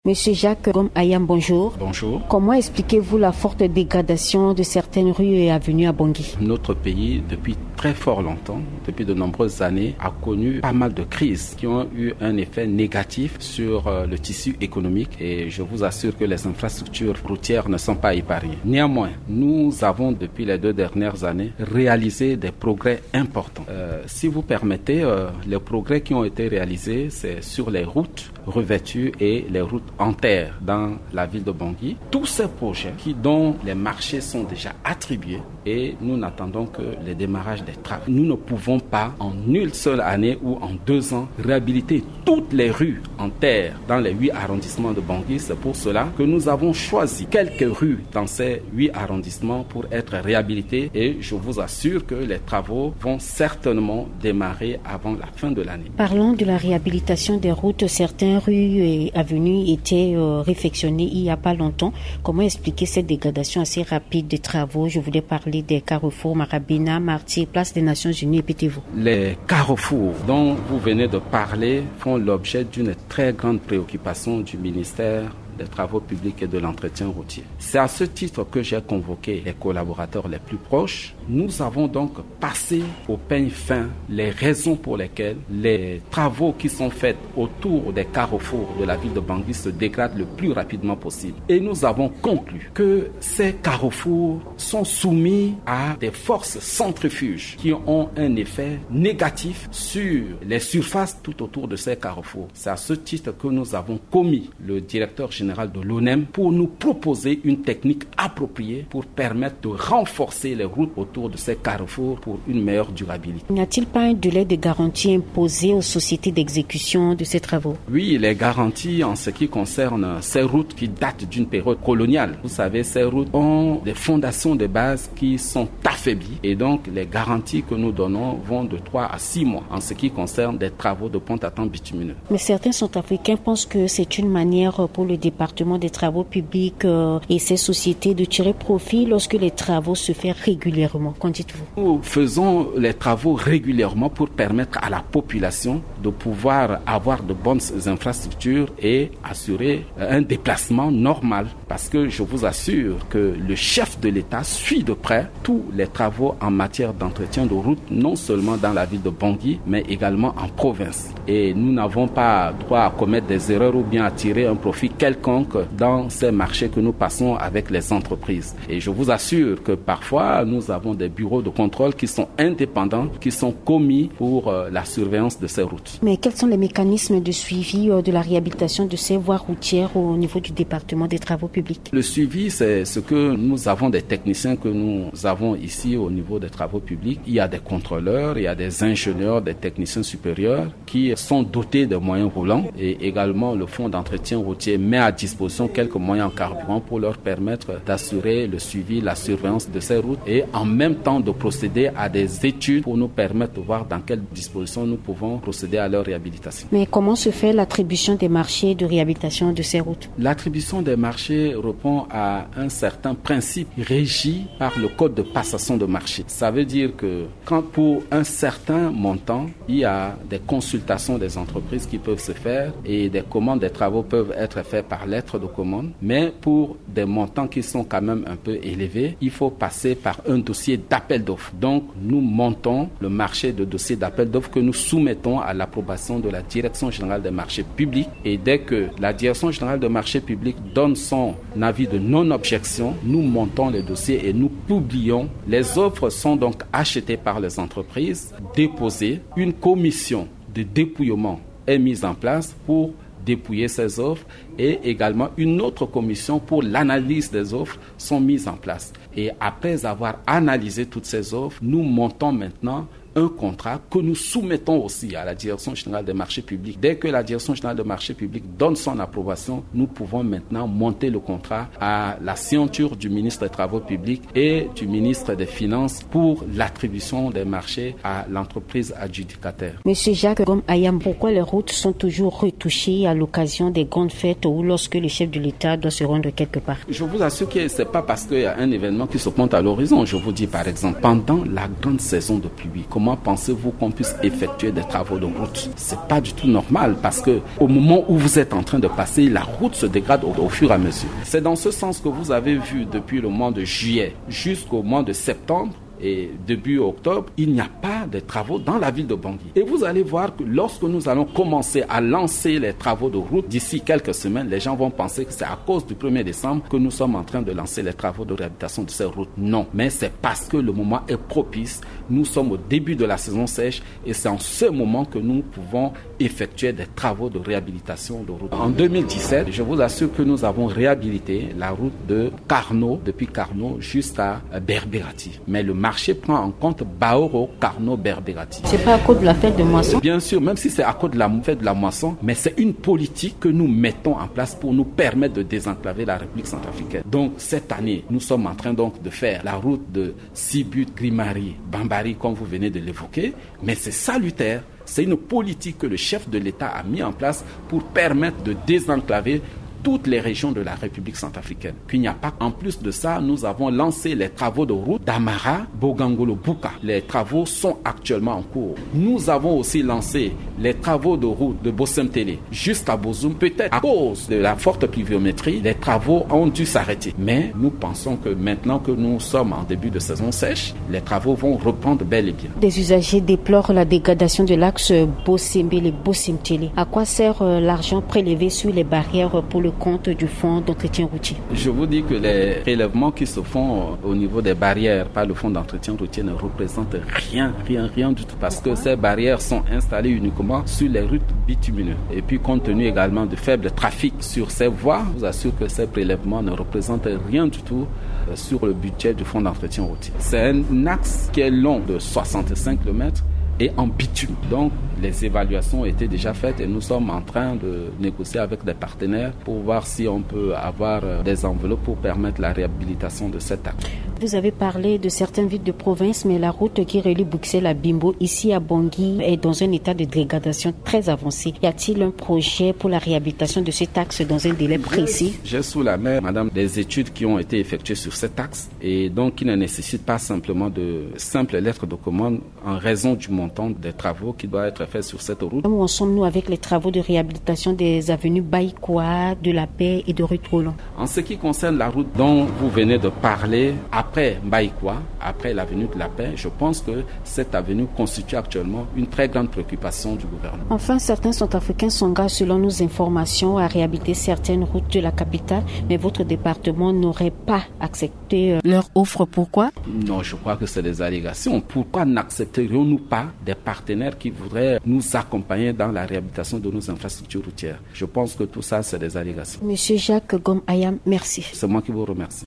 Monsieur Jacques Ngom Ayam, bonjour. Bonjour. Comment expliquez-vous la forte dégradation de certaines rues et avenues à Bangui? Notre pays, depuis très fort longtemps, depuis de nombreuses années, a connu pas mal de crises qui ont eu un effet négatif sur le tissu économique et je vous assure que les infrastructures routières ne sont pas épargnées. Néanmoins, nous avons depuis les 2 dernières années réalisé des progrès importants. Si vous permettez, les progrès qui ont été réalisés, c'est sur les routes revêtues et les routes en terre dans la ville de Bangui. Tous ces projets dont les marchés sont déjà attribués et nous n'attendons que le démarrage des travaux. Nous ne pouvons pas en une seule année ou en 2 ans réhabiliter toutes les rues en terre dans les 8 arrondissements de Bangui. C'est pour cela que nous avons choisi quelques rues dans ces 8 arrondissements pour être réhabilitées et je vous assure que les travaux vont certainement démarrer avant la fin de l'année. Parlons de la réhabilitation des routes. Certaines rues et avenues étaient réfectionnées il n'y a pas longtemps. Comment expliquer cette dégradation assez rapide des travaux? Je voulais parler des carrefours Marabina, Martyr, Place des Nations Unies et Pétévo. Les carrefours dont vous venez de parler font l'objet d'une très grande préoccupation du ministère des Travaux publics et de l'entretien routier. C'est à ce titre que j'ai convoqué les collaborateurs les plus proches. Nous avons donc passé au peigne fin les raisons pour lesquelles les travaux qui sont faits autour des carrefours de la ville de Bangui se dégradent le plus rapidement possible. Et nous avons conclu que ces carrefours sont soumis à des forces centrifuges qui ont un effet négatif sur les surfaces tout autour de ces carrefours. C'est à ce titre que nous avons commis le directeur général de l'ONEM pour nous proposer une technique appropriée pour permettre de renforcer les routes autour de ces carrefours pour une meilleure durabilité. N'y a-t-il pas un délai de garantie imposé aux sociétés d'exécution de ces travaux? Oui, les garanties en ce qui concerne ces routes qui datent d'une période coloniale. Vous savez, ces routes ont des fondations de base qui sont affaiblies et donc les garanties que nous donnons vont de 3 à 6 mois en ce qui concerne des travaux de pont à temps bitumineux. Mais certains Centrafricains pensent que c'est une manière pour le département des travaux publics et ses sociétés de tirer profit lorsque les travaux se font régulièrement. Qu'en dites-vous? Nous faisons les travaux régulièrement pour permettre à la population de pouvoir avoir de bonnes infrastructures et assurer un déplacement normal. Parce que je vous assure que le chef de l'État suit de près tous les travaux en matière d'entretien de route, non seulement dans la ville de Bangui, mais également en province. Et nous n'avons pas droit à commettre des erreurs ou bien à tirer un profit quelconque dans ces marchés que nous passons avec les entreprises. Et je vous assure que parfois, nous avons des bureaux de contrôle qui sont indépendants, qui sont commis pour la surveillance de ces routes. Mais quels sont les mécanismes de suivi de la réhabilitation de ces voies routières au niveau du département des travaux publics? Le suivi, c'est ce que nous avons des techniciens que nous avons ici au niveau des travaux publics. Il y a des contrôleurs, il y a des ingénieurs, des techniciens supérieurs qui sont dotés de moyens roulants et également le fonds d'entretien routier met à disposition quelques moyens en carburant pour leur permettre d'assurer le suivi, la surveillance de ces routes et en même temps de procéder à des études pour nous permettre de voir dans quelles dispositions nous pouvons procéder à leur réhabilitation. Mais comment se fait l'attribution des marchés de réhabilitation de ces routes? L'attribution des marchés répond à un certain principe régi par le code de passation de marché. Ça veut dire que quand pour un certain montant, il y a des consultations des entreprises qui peuvent se faire et des commandes, des travaux peuvent être faits par lettre de commande, mais pour des montants qui sont quand même un peu élevés, il faut passer par un dossier d'appel d'offres. Donc, nous montons le marché de dossier d'appel d'offres que nous soumettons à l'approbation de la Direction générale des marchés publics et dès que la Direction générale des marchés publics donne son avis de non-objection, nous montons le dossier et nous publions. Les offres sont donc achetées par les entreprises, déposées. Une commission de dépouillement est mise en place pour dépouiller ces offres et également une autre commission pour l'analyse des offres sont mises en place. Et après avoir analysé toutes ces offres, nous montons maintenant un contrat que nous soumettons aussi à la Direction générale des marchés publics. Dès que la Direction générale des marchés publics donne son approbation, nous pouvons maintenant monter le contrat à la signature du ministre des Travaux publics et du ministre des Finances pour l'attribution des marchés à l'entreprise adjudicataire. Monsieur Jacques Ngom Ayam, pourquoi les routes sont toujours retouchées à l'occasion des grandes fêtes ou lorsque le chef de l'État doit se rendre quelque part? Je vous assure que ce n'est pas parce qu'il y a un événement qui se pointe à l'horizon. Je vous dis par exemple, pendant la grande saison de pluie, comment pensez-vous qu'on puisse effectuer des travaux de route? C'est pas du tout normal parce que au moment où vous êtes en train de passer, la route se dégrade au fur et à mesure. C'est dans ce sens que vous avez vu depuis le mois de juillet jusqu'au mois de septembre et début octobre, il n'y a pas de travaux dans la ville de Bangui. Et vous allez voir que lorsque nous allons commencer à lancer les travaux de route d'ici quelques semaines, les gens vont penser que c'est à cause du 1er décembre que nous sommes en train de lancer les travaux de réhabilitation de ces routes. Non, mais c'est parce que le moment est propice. Nous sommes au début de la saison sèche et c'est en ce moment que nous pouvons effectuer des travaux de réhabilitation de route. En 2017, je vous assure que nous avons réhabilité la route de Carnot, depuis Carnot jusqu'à Berbérati. Mais le marché prend en compte Baoro, Carnot, Berbérati. C'est pas à cause de la fête de moisson? Bien sûr, même si c'est à cause de la fête de la moisson, mais c'est une politique que nous mettons en place pour nous permettre de désenclaver la République centrafricaine. Donc cette année, nous sommes en train donc de faire la route de Sibut, Grimari, Bambari, comme vous venez de l'évoquer, mais c'est salutaire. C'est une politique que le chef de l'État a mis en place pour permettre de désenclaver toutes les régions de la République centrafricaine. Puis il n'y a pas. En plus de ça, nous avons lancé les travaux de route d'Amara, Bogangolo, Buka. Les travaux sont actuellement en cours. Nous avons aussi lancé les travaux de route de Bossem-Télé jusqu'à Bozoum. Peut-être à cause de la forte pluviométrie, les travaux ont dû s'arrêter. Mais nous pensons que maintenant que nous sommes en début de saison sèche, les travaux vont reprendre bel et bien. Des usagers déplorent la dégradation de l'axe Bossem-Télé. À quoi sert l'argent prélevé sur les barrières pour le compte du fonds d'entretien routier? Je vous dis que les prélèvements qui se font au niveau des barrières par le fonds d'entretien routier ne représentent rien du tout parce que ces barrières sont installées uniquement sur les routes bitumineuses. Et puis compte tenu également du faible trafic sur ces voies, je vous assure que ces prélèvements ne représentent rien du tout sur le budget du fonds d'entretien routier. C'est un axe qui est long de 65 km et en bitume. Donc, les évaluations ont été déjà faites et nous sommes en train de négocier avec des partenaires pour voir si on peut avoir des enveloppes pour permettre la réhabilitation de cet axe. Vous avez parlé de certaines villes de province, mais la route qui relie Bruxelles à Bimbo, ici à Bangui, est dans un état de dégradation très avancé. Y a-t-il un projet pour la réhabilitation de cet axe dans un délai précis? J'ai sous la main, madame, des études qui ont été effectuées sur cet axe et donc qui ne nécessitent pas simplement de simples lettres de commande en raison du montant des travaux qui doivent être faits sur cette route. Où en sommes-nous avec les travaux de réhabilitation des avenues Baïkoa, de la Paix et de rue Trollon? En ce qui concerne la route dont vous venez de parler, après Baïkoa, après l'avenue de la Paix, je pense que cette avenue constitue actuellement une très grande préoccupation du gouvernement. Enfin, certains Centrafricains s'engagent selon nos informations à réhabiliter certaines routes de la capitale, mais votre département n'aurait pas accepté leur offre. Pourquoi? Non, je crois que c'est des allégations. Pourquoi n'accepterions-nous pas des partenaires qui voudraient nous accompagner dans la réhabilitation de nos infrastructures routières? Je pense que tout ça, c'est des allégations. Monsieur Jacques Gom Ayam, merci. C'est moi qui vous remercie.